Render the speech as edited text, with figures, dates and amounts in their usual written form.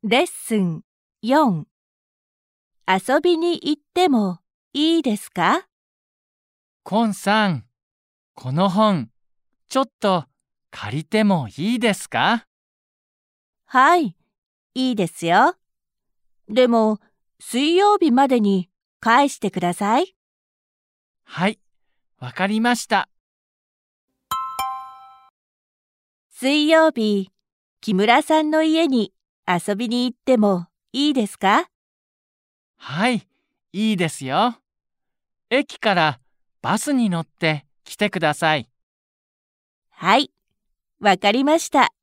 レッスン4。遊びに行ってもいいですか？ コンさん、この本、ちょっと借りてもいいですか？ はい、いいですよ。でも、水曜日までに返してください。 はい、わかりました。 水曜日、木村さんの家に遊びに行ってもいいですか？ はい、いいですよ。駅からバスに乗って来てください。 はい、わかりました。